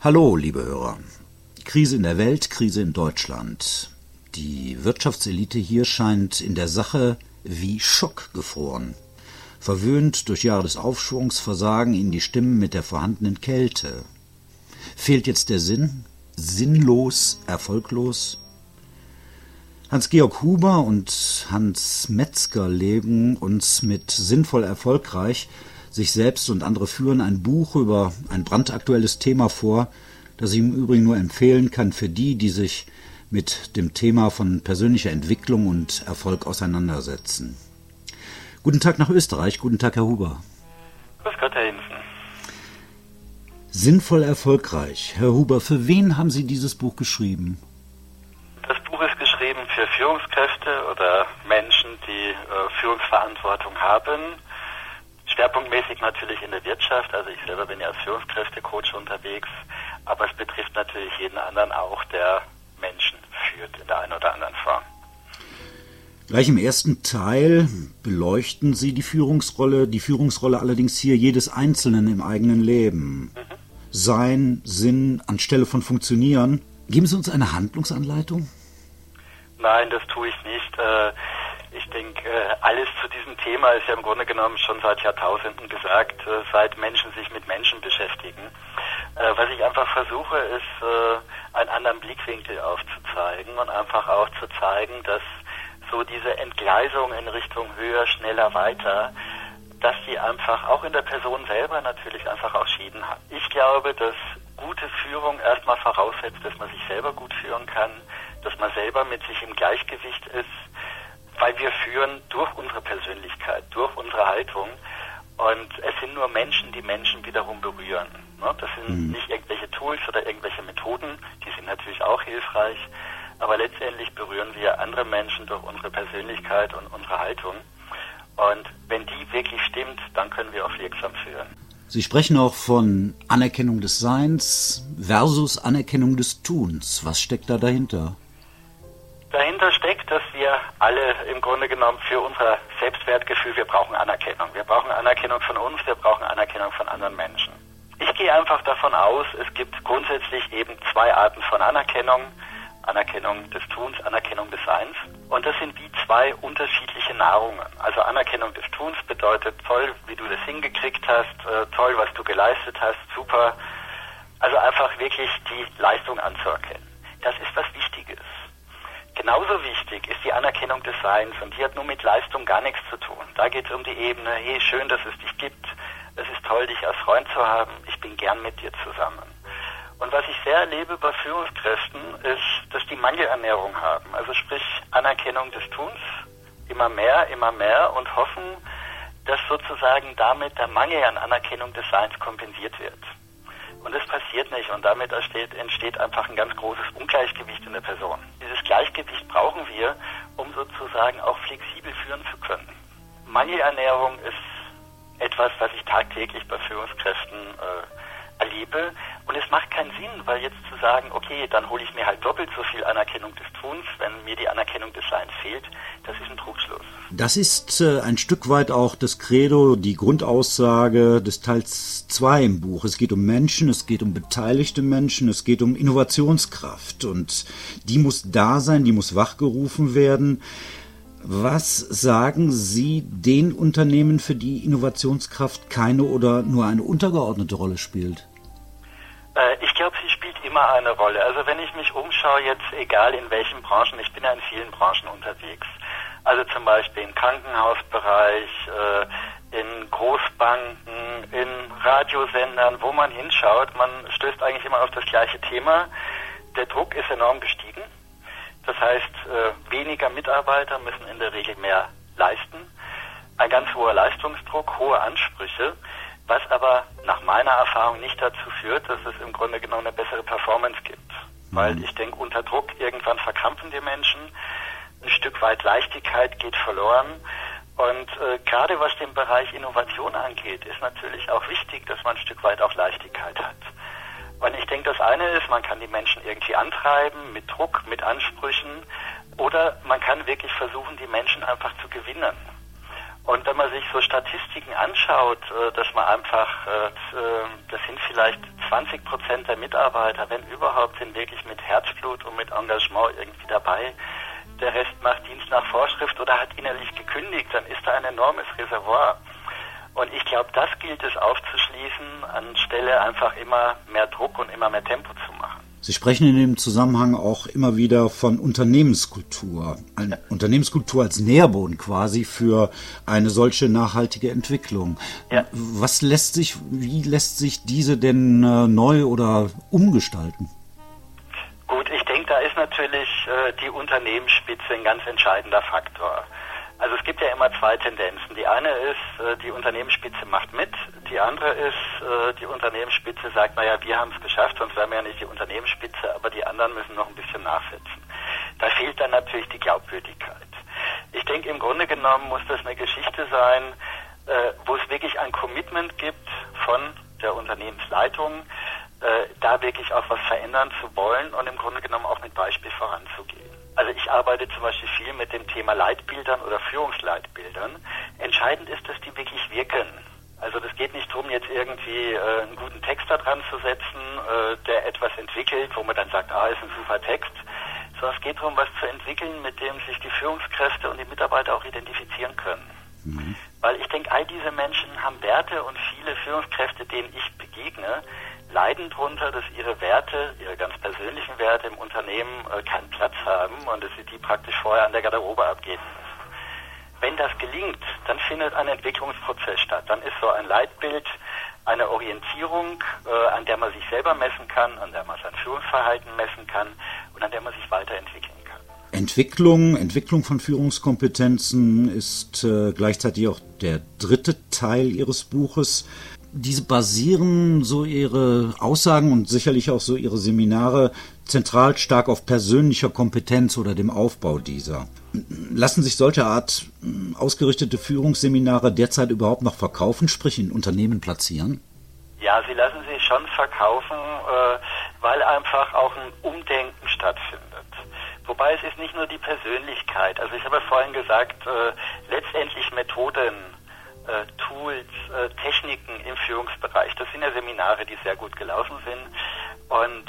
Hallo, liebe Hörer. Krise in der Welt, Krise in Deutschland. Die Wirtschaftselite hier scheint in der Sache wie schockgefroren. Verwöhnt durch Jahre des Aufschwungs versagen ihnen die Stimmen mit der vorhandenen Kälte. Fehlt jetzt der Sinn? Sinnlos, erfolglos? Hans-Georg Huber und Hans Metzger leben uns mit sinnvoll erfolgreich, sich selbst und andere führen, ein Buch über ein brandaktuelles Thema vor, das ich im Übrigen nur empfehlen kann für die, die sich mit dem Thema von persönlicher Entwicklung und Erfolg auseinandersetzen. Guten Tag nach Österreich, guten Tag, Herr Huber. Grüß Gott, Herr Hinsen. Sinnvoll erfolgreich. Herr Huber, für wen haben Sie dieses Buch geschrieben? Das Buch ist geschrieben für Führungskräfte oder Menschen, die Führungsverantwortung haben. Schwerpunktmäßig natürlich in der Wirtschaft, also ich selber bin ja als Führungskräftecoach unterwegs, aber es betrifft natürlich jeden anderen auch, der Menschen führt in der einen oder anderen Form. Gleich im ersten Teil beleuchten Sie die Führungsrolle allerdings hier jedes Einzelnen im eigenen Leben. Sein, Sinn anstelle von Funktionieren. Geben Sie uns eine Handlungsanleitung? Nein, das tue ich nicht. Ich denke, alles zu diesem Thema ist ja im Grunde genommen schon seit Jahrtausenden gesagt, seit Menschen sich mit Menschen beschäftigen. Was ich einfach versuche, ist, einen anderen Blickwinkel aufzuzeigen und einfach auch zu zeigen, dass so diese Entgleisung in Richtung höher, schneller, weiter, dass die einfach auch in der Person selber natürlich einfach auch Schäden hat. Ich glaube, dass gute Führung erstmal voraussetzt, dass man sich selber gut führen kann, dass man selber mit sich im Gleichgewicht ist, weil wir führen durch unsere Persönlichkeit, durch unsere Haltung, und es sind nur Menschen, die Menschen wiederum berühren. Das sind nicht irgendwelche Tools oder irgendwelche Methoden, die sind natürlich auch hilfreich, aber letztendlich berühren wir andere Menschen durch unsere Persönlichkeit und unsere Haltung. Und wenn die wirklich stimmt, dann können wir auch wirksam führen. Sie sprechen auch von Anerkennung des Seins versus Anerkennung des Tuns. Was steckt da dahinter? Dahinter steckt, dass wir alle im Grunde genommen für unser Selbstwertgefühl, wir brauchen Anerkennung. Wir brauchen Anerkennung von uns, wir brauchen Anerkennung von anderen Menschen. Ich gehe einfach davon aus, es gibt grundsätzlich eben zwei Arten von Anerkennung. Anerkennung des Tuns, Anerkennung des Seins. Und das sind wie zwei unterschiedliche Nahrungen. Also Anerkennung des Tuns bedeutet, toll, wie du das hingekriegt hast, toll, was du geleistet hast, super. Also einfach wirklich die Leistung anzuerkennen. Das ist was Wichtiges. Genauso wichtig ist die Anerkennung des Seins, und die hat nur mit Leistung gar nichts zu tun. Da geht es um die Ebene, hey, schön, dass es dich gibt, es ist toll, dich als Freund zu haben, ich bin gern mit dir zusammen. Und was ich sehr erlebe bei Führungskräften ist, dass die Mangelernährung haben, also sprich Anerkennung des Tuns, immer mehr und hoffen, dass sozusagen damit der Mangel an Anerkennung des Seins kompensiert wird. Und das passiert nicht, und damit entsteht einfach ein ganz großes Ungleichgewicht in der Person. Dieses Gleichgewicht brauchen wir, um sozusagen auch flexibel führen zu können. Mangelernährung ist etwas, was ich tagtäglich bei Führungskräften erlebe, und es macht keinen Sinn, weil jetzt zu sagen, okay, dann hole ich mir halt doppelt so viel Anerkennung des Tuns, wenn mir die Anerkennung des Seins fehlt, das ist ein Trugschluss. Das ist ein Stück weit auch das Credo, die Grundaussage des Teils 2 im Buch. Es geht um Menschen, es geht um beteiligte Menschen, es geht um Innovationskraft, und die muss da sein, die muss wachgerufen werden. Was sagen Sie den Unternehmen, für die Innovationskraft keine oder nur eine untergeordnete Rolle spielt? Ich glaube, sie spielt immer eine Rolle. Also wenn ich mich umschaue, jetzt egal in welchen Branchen, ich bin ja in vielen Branchen unterwegs. Also zum Beispiel im Krankenhausbereich, in Großbanken, in Radiosendern, wo man hinschaut, man stößt eigentlich immer auf das gleiche Thema. Der Druck ist enorm gestiegen. Das heißt, weniger Mitarbeiter müssen in der Regel mehr leisten. Ein ganz hoher Leistungsdruck, hohe Ansprüche, was aber nach meiner Erfahrung nicht dazu führt, dass es im Grunde genommen eine bessere Performance gibt. Weil ich denke, unter Druck irgendwann verkrampfen die Menschen, ein Stück weit Leichtigkeit geht verloren. Und gerade was den Bereich Innovation angeht, ist natürlich auch wichtig, dass man ein Stück weit auch Leichtigkeit hat. Und ich denke, das eine ist, man kann die Menschen irgendwie antreiben mit Druck, mit Ansprüchen, oder man kann wirklich versuchen, die Menschen einfach zu gewinnen. Und wenn man sich so Statistiken anschaut, dass man einfach, das sind vielleicht 20% der Mitarbeiter, wenn überhaupt, sind wirklich mit Herzblut und mit Engagement irgendwie dabei. Der Rest macht Dienst nach Vorschrift oder hat innerlich gekündigt, dann ist da ein enormes Reservoir. Und ich glaube, das gilt es aufzuschließen, anstelle einfach immer mehr Druck und immer mehr Tempo zu machen. Sie sprechen in dem Zusammenhang auch immer wieder von Unternehmenskultur. Eine Unternehmenskultur als Nährboden quasi für eine solche nachhaltige Entwicklung. Ja. Wie lässt sich diese denn neu oder umgestalten? Gut, ich denke, da ist natürlich die Unternehmensspitze ein ganz entscheidender Faktor. Also es gibt ja immer zwei Tendenzen. Die eine ist, die Unternehmensspitze macht mit. Die andere ist, die Unternehmensspitze sagt, naja, wir haben es geschafft, sonst wären wir ja nicht die Unternehmensspitze, aber die anderen müssen noch ein bisschen nachsetzen. Da fehlt dann natürlich die Glaubwürdigkeit. Ich denke, im Grunde genommen muss das eine Geschichte sein, wo es wirklich ein Commitment gibt von der Unternehmensleitung, da wirklich auch was verändern zu wollen und im Grunde genommen auch mit Beispiel voranzugehen. Also ich arbeite zum Beispiel viel mit dem Thema Leitbildern oder Führungsleitbildern. Entscheidend ist, dass die wirklich wirken. Also das geht nicht darum, jetzt irgendwie einen guten Text da dran zu setzen, der etwas entwickelt, wo man dann sagt, ist ein super Text. Sondern es geht darum, was zu entwickeln, mit dem sich die Führungskräfte und die Mitarbeiter auch identifizieren können. Mhm. Weil ich denke, all diese Menschen haben Werte und viele Führungskräfte, denen ich begegne, leiden darunter, dass ihre Werte, ihre ganz persönlichen Werte im Unternehmen keinen Platz haben und dass sie die praktisch vorher an der Garderobe abgeben müssen. Wenn das gelingt, dann findet ein Entwicklungsprozess statt. Dann ist so ein Leitbild eine Orientierung, an der man sich selber messen kann, an der man sein Führungsverhalten messen kann und an der man sich weiterentwickeln kann. Entwicklung von Führungskompetenzen ist gleichzeitig auch der dritte Teil Ihres Buches. Diese basieren, so Ihre Aussagen und sicherlich auch so Ihre Seminare, zentral stark auf persönlicher Kompetenz oder dem Aufbau dieser. Lassen sich solche Art ausgerichtete Führungsseminare derzeit überhaupt noch verkaufen, sprich in Unternehmen platzieren? Ja, sie lassen sich schon verkaufen, weil einfach auch ein Umdenken stattfindet. Wobei es ist nicht nur die Persönlichkeit. Also ich habe vorhin gesagt, letztendlich Methoden, Tools, Techniken im Führungsbereich. Das sind ja Seminare, die sehr gut gelaufen sind und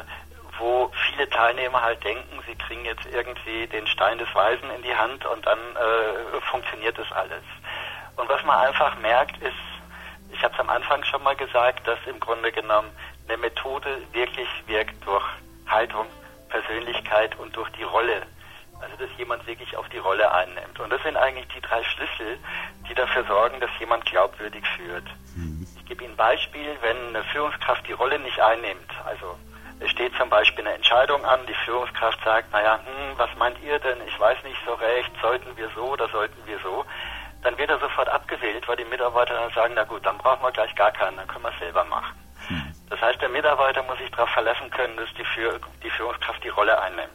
wo viele Teilnehmer halt denken, sie kriegen jetzt irgendwie den Stein des Weisen in die Hand und dann funktioniert das alles. Und was man einfach merkt ist, ich habe es am Anfang schon mal gesagt, dass im Grunde genommen eine Methode wirklich wirkt durch Haltung, Persönlichkeit und durch die Rolle. Also dass jemand wirklich auf die Rolle einnimmt. Und das sind eigentlich die drei Schlüssel, die dafür sorgen, dass jemand glaubwürdig führt. Ich gebe Ihnen ein Beispiel, wenn eine Führungskraft die Rolle nicht einnimmt. Also es steht zum Beispiel eine Entscheidung an, die Führungskraft sagt, naja, was meint ihr denn? Ich weiß nicht so recht, sollten wir so oder sollten wir so? Dann wird er sofort abgewählt, weil die Mitarbeiter dann sagen, na gut, dann brauchen wir gleich gar keinen, dann können wir es selber machen. Das heißt, der Mitarbeiter muss sich darauf verlassen können, dass die Führungskraft die Rolle einnimmt.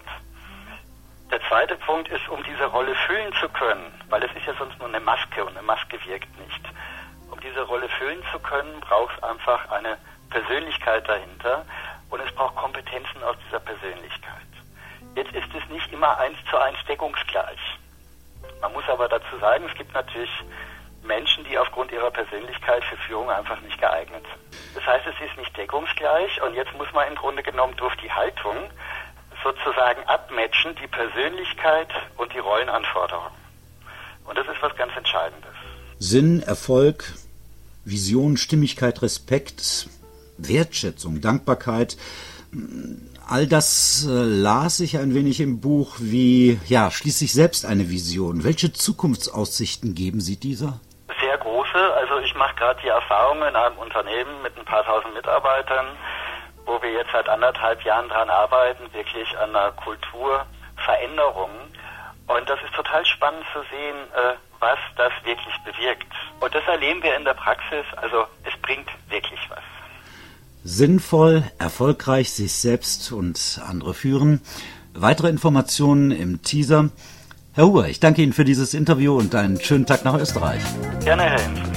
Der zweite Punkt ist, um diese Rolle füllen zu können, weil es ist ja sonst nur eine Maske und eine Maske wirkt nicht. Um diese Rolle füllen zu können, braucht es einfach eine Persönlichkeit dahinter und es braucht Kompetenzen aus dieser Persönlichkeit. Jetzt ist es nicht immer 1:1 deckungsgleich. Man muss aber dazu sagen, es gibt natürlich Menschen, die aufgrund ihrer Persönlichkeit für Führung einfach nicht geeignet sind. Das heißt, es ist nicht deckungsgleich und jetzt muss man im Grunde genommen durch die Haltung sozusagen abmatchen, die Persönlichkeit und die Rollenanforderungen. Und das ist was ganz Entscheidendes. Sinn, Erfolg, Vision, Stimmigkeit, Respekt, Wertschätzung, Dankbarkeit, all das las ich ein wenig im Buch wie, schließlich selbst eine Vision. Welche Zukunftsaussichten geben Sie dieser? Sehr große. Also ich mache gerade die Erfahrung in einem Unternehmen mit ein paar tausend Mitarbeitern, wo wir jetzt seit 1,5 Jahren dran arbeiten, wirklich an einer Kulturveränderung. Und das ist total spannend zu sehen, was das wirklich bewirkt. Und das erleben wir in der Praxis, also es bringt wirklich was. Sinnvoll, erfolgreich sich selbst und andere führen. Weitere Informationen im Teaser. Herr Huber, ich danke Ihnen für dieses Interview und einen schönen Tag nach Österreich. Gerne, Herr Hinz.